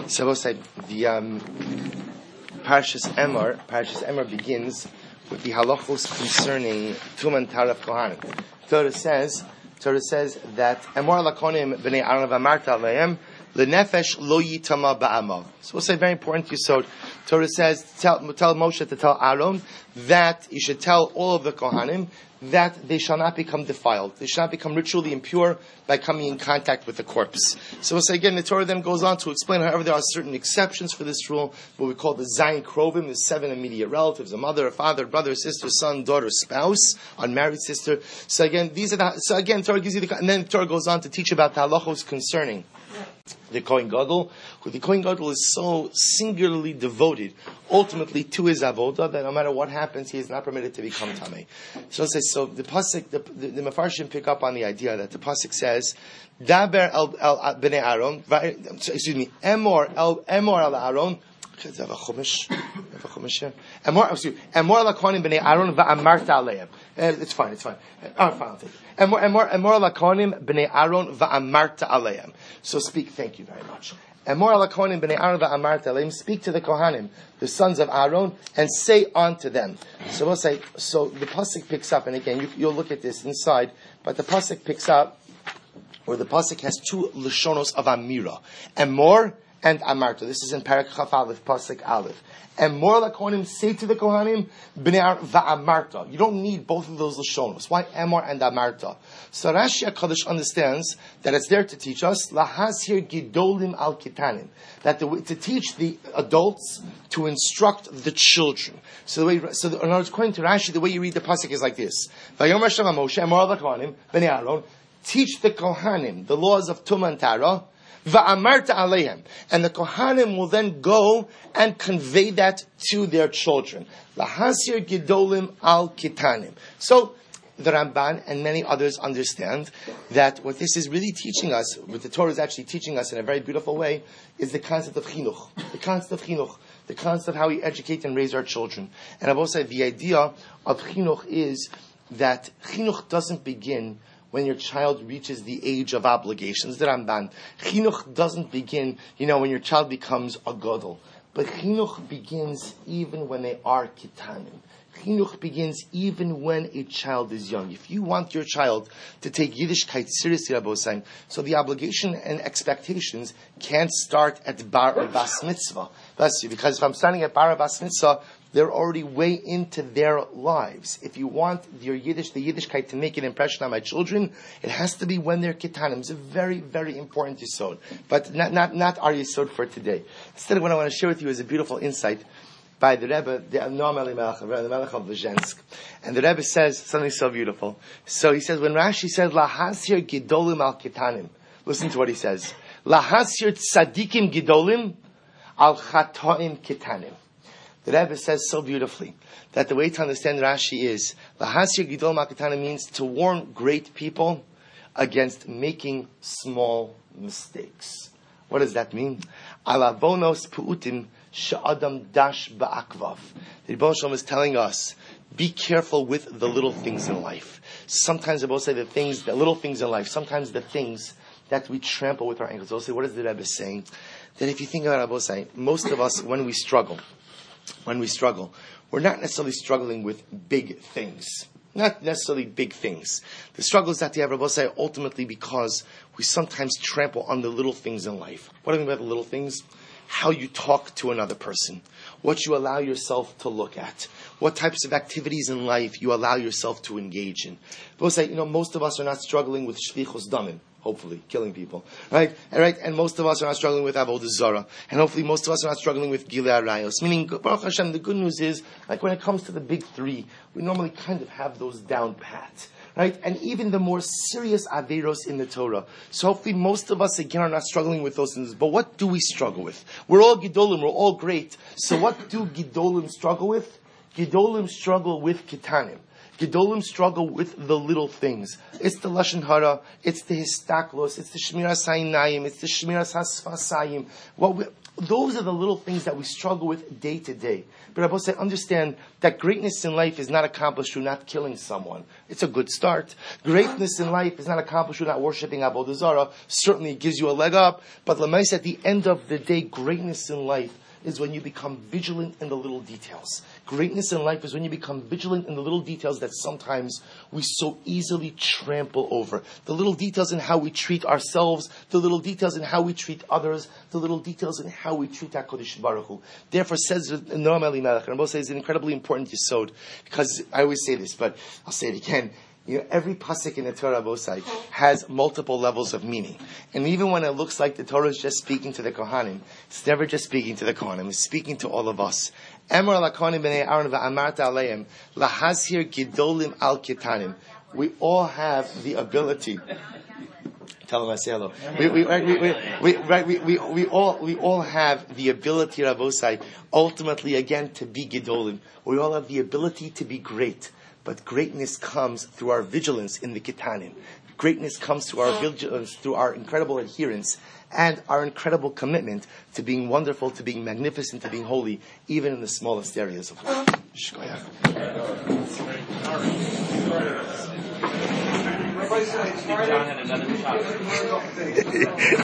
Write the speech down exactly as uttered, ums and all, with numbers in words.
So we'll say the um, Parshas Emor, Parshas Emor begins with the halachos concerning Tuman Taraf Kohanim. Torah says, Torah says that Emor lakonim b'nei Aaron v'amarta aleim lenefesh lo yitama ba'amav. So we'll say very important yisod. Torah says, tell, tell Moshe to tell Aaron that you should tell all of the Kohanim that they shall not become defiled. They shall not become ritually impure by coming in contact with the corpse. So we'll say again, the Torah then goes on to explain, however, there are certain exceptions for this rule, what we call the Zayin Krovim, the seven immediate relatives, a mother, a father, brother, sister, son, daughter, spouse, unmarried sister. So again, these are the, so again, Torah gives you the, and then the Torah goes on to teach about the halachos concerning the Kohen Gadol. The Kohen Gadol is so singularly devoted, ultimately, to his avodah that no matter what happens, he is not permitted to become tamei. So, so the pasuk, the, the, the Mefarshim pick up on the idea that the pasuk says, "Daber el, el bnei Aaron." Excuse me, "Emor el Emor el Aaron." Have a chumash, have a chumash here. Emor, excuse me, "Emor lakonim bnei Aaron va'amarta aleim." It's fine, it's fine. Oh, fine, I'll take it. Emor, emor, emor lakonim bnei Aaron va'amarta aleim. So speak. Thank you very much. Emor lakonim bnei Aaron va'amarta aleim. Speak to the Kohanim, the sons of Aaron, and say unto them. So we'll say. So the pasuk picks up, and again, you, you'll look at this inside. But the pasuk picks up, or the pasuk has two lashonos of amira, emor and amarta. This is in Parak Chaf Aleph, pasuk Aleph. And more lakonim, say to the Kohanim, b'nei va'amarta. You don't need both of those lashonos. Why emor and amarta? So Rashi HaKadosh understands that it's there to teach us lahazhir gidolim al kitanim, that the, to teach the adults to instruct the children. So the way, so the, in other words, according to Rashi, the way you read the pasuk is like this: Vayomer Hashem Moshe, emor lakonim b'nei Aaron, teach the Kohanim the laws of Tumah and Tara. Va'amarta aleihem, and the Kohanim will then go and convey that to their children. Lahasir gidolim al kitanim. So the Ramban and many others understand that what this is really teaching us, what the Torah is actually teaching us in a very beautiful way, is the concept of chinuch. The concept of chinuch. The concept of how we educate and raise our children. And I've also said the idea of chinuch is that chinuch doesn't begin when your child reaches the age of obligations. The Ramban. Chinuch doesn't begin, you know, when your child becomes a gadol. But chinuch begins even when they are kitanim. Chinuch begins even when a child is young. If you want your child to take Yiddishkeit seriously, Rabbi Hossein, so the obligation and expectations can't start at bar or bas mitzvah. That's you, because if I'm starting at bar or bas mitzvah, they're already way into their lives. If you want your Yiddish, the Yiddishkeit to make an impression on my children, it has to be when they're ketanim. It's a very, very important yisod. But not, not, not our yisod for today. Instead, what I want to share with you is a beautiful insight by the Rebbe, the Noam Elimelech, the Melech of Lezhensk. And the Rebbe says something so beautiful. So he says, when Rashi says, Lahasir gidolim al ketanim, listen to what he says. Lahasir tzadikim gidolim al chatoim ketanim. The Rebbe says so beautifully that the way to understand Rashi is Lahasir Gidol Makatana means to warn great people against making small mistakes. What does that mean? Alavonos pu'utim sha'adam dash ba'akvav. The Rebbe Shalom is telling us, be careful with the little things in life. Sometimes they both say the things, the little things in life, sometimes the things that we trample with our ankles. They'll say, what is the Rebbe saying? That if you think about Rebbe saying, most of us, when we struggle, When we struggle, we're not necessarily struggling with big things. Not necessarily big things. The struggles that you have, Rabbi say, ultimately because we sometimes trample on the little things in life. What do I mean by the little things? How you talk to another person. What you allow yourself to look at. What types of activities in life you allow yourself to engage in. Rabbi say, you know, most of us are not struggling with shvichos damim. Hopefully, killing people, right? And right, and most of us are not struggling with avodah zara, and hopefully, most of us are not struggling with gilei arayos. Meaning, Baruch Hashem, the good news is, like when it comes to the big three, we normally kind of have those down pat, right? And even the more serious averos in the Torah. So hopefully, most of us again are not struggling with those things. But what do we struggle with? We're all gidolim, we're all great. So what do gidolim struggle with? Gidolim struggle with kitanim. Gedolim struggle with the little things. It's the Lashon Hara, it's the Histaklos, it's the Shmiras Hayinayim, it's the Shmiras Hasfasayim. What we, those are the little things that we struggle with day to day. But Rabbi say, understand that greatness in life is not accomplished through not killing someone. It's a good start. Greatness in life is not accomplished through not worshiping Avodah Zarah. Certainly it gives you a leg up. But Lamais, at the end of the day, greatness in life is when you become vigilant in the little details. Greatness in life is when you become vigilant in the little details that sometimes we so easily trample over. The little details in how we treat ourselves, the little details in how we treat others, the little details in how we treat HaKadosh Baruch Hu. Therefore, says Noam Elimelech, and Rabbi says it's an incredibly important yesod, because I always say this, but I'll say it again. You know, every pasuk in the Torah, Bosai, has multiple levels of meaning. And even when it looks like the Torah is just speaking to the Kohanim, it's never just speaking to the Kohanim, it's speaking to all of us. Emor lakohanim b'nei Aaron v'amarta aleim lahazhir gidolim al ketanim. We all have the ability. Tell them I say hello. We, we, we, we, we, right, we, we, we all, we all have the ability, Rabosai, ultimately again to be gidolim. We all have the ability to be great. But greatness comes through our vigilance in the Ketanim. Greatness comes through our vigilance, through our incredible adherence, and our incredible commitment to being wonderful, to being magnificent, to being holy, even in the smallest areas of life. Shkoyach.